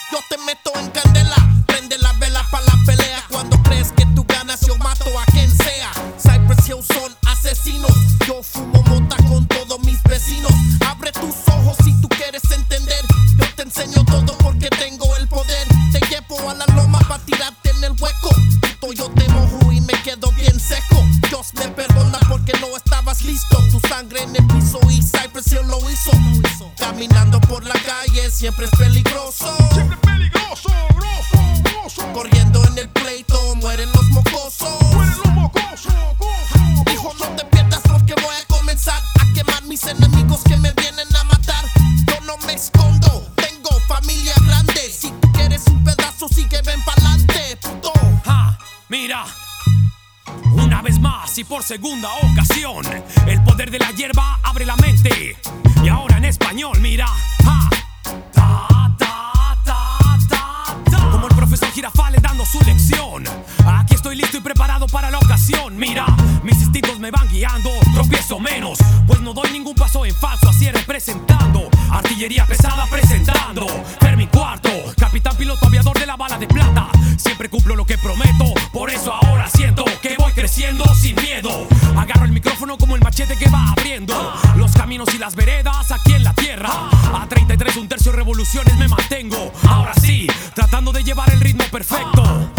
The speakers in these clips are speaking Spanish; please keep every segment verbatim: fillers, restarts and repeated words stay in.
yo te meto en candela. Prende la vela pa' la pelea. Cuando crees que tú ganas, yo mato a quien sea. Cypress Hill son asesinos. Yo fumo mota con todos mis vecinos. Abre tus ojos si tú quieres entender. Yo te enseño todo porque tengo el poder. Te llevo a la loma pa' tirarte en el hueco. Puto, yo te mojo y me quedo bien seco. Dios me perdona porque no estabas listo. Tu sangre en el piso y Cypress Hill lo hizo. Caminando por la calle siempre es peligroso. Siempre es peligroso, grosso, grosso. Corriendo en el pleito mueren los mocosos. Mueren los mocosos, gozo. Hijo, no te pierdas porque voy a comenzar a quemar mis enemigos que me vienen a matar. Yo no me escondo, tengo familia grande. Si tú quieres un pedazo, sigue, ven pa'lante, puto. Ja, mira. Una vez más y por segunda ocasión, el poder de la hierba abre la mente. Y ahora en español, mira. Ja. Ta, ta, ta, ta, ta. Como el profesor Girafales dando su lección. Aquí estoy listo y preparado para la ocasión. Mira, mis instintos me van guiando. Tropiezo menos, pues no doy ningún paso en falso. Así representando, artillería pesada presentando. Fermi Cuarto, capitán piloto aviador de la bala de plata. Siempre cumplo lo que prometo, por eso ahora siento que voy creciendo sin miedo. Agarro el micrófono como el machete que va abriendo los caminos y las veredas aquí en la tierra. A treinta y tres, un tercio revoluciones me mantengo. Ahora sí, tratando de llevar el ritmo perfecto.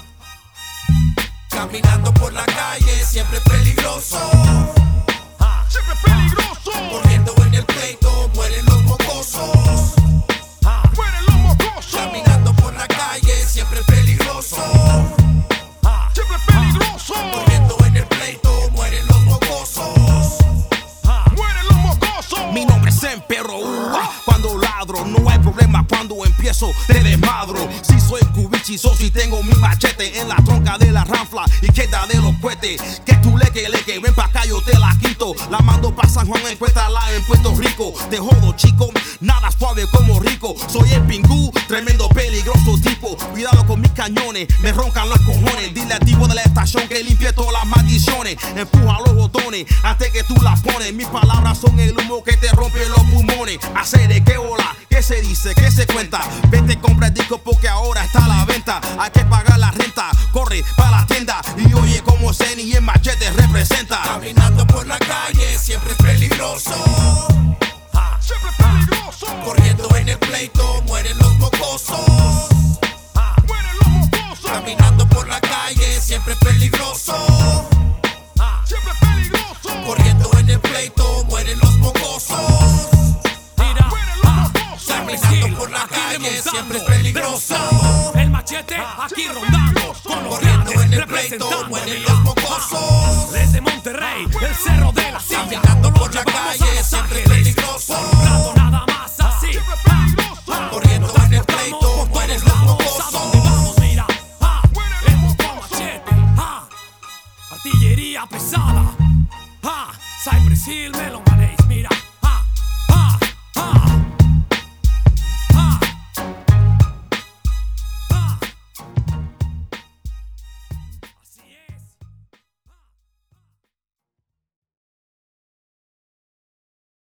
Caminando por la calle siempre es peligroso. Siempre es peligroso. Corriendo en el pleito mueren los mocosos. Mueren los mocosos. Caminando por la calle siempre es peligroso. Siempre es peligroso. Corriendo en el pleito mueren los mocosos. Mueren los mocosos. Mi nombre es Emperro, uh, cuando ladro no hay problema, cuando empiezo te desmadro. Si soy cubichizo, si tengo mi machete en la tronca de la ranfla y queda de los cohetes. Que tú leque, leque, ven pa' acá yo te la quito. La mando pa' San Juan, encuéntrala en Puerto Rico. Te jodo chico, nada suave como rico. Soy el pingú, tremendo peligroso tipo. Cuidado con mis cañones, me roncan los cojones. Dile al tipo de la estación que limpie todas las maldiciones. Empuja los botones antes que tú las pones. Mis palabras son el humo que te rompe los pulmones. Hacer de qué hola, qué se dice, qué se cuenta. Vete, compra el disco porque ahora está a la venta. Hay que pagar la renta, corre para la tienda. Y oye como Zen y el machete representa. Caminando por la calle siempre es peligroso. Siempre es peligroso. Corriendo en el pleito mueren los mocosos. Mueren los mocosos. Caminando por la calle siempre es peligroso. Siempre es peligroso. Corriendo en el pleito mueren los mocosos. Mira, Mueren los mocosos. Caminando por la aquí calle remontando, siempre es peligroso. demostrando, el machete aquí rondando. Con los Corriendo grandes en el pleito representando. mueren Mira, los mocosos. desde Monterrey, el cerro de la silla. Caminando por la Lo llevamos calle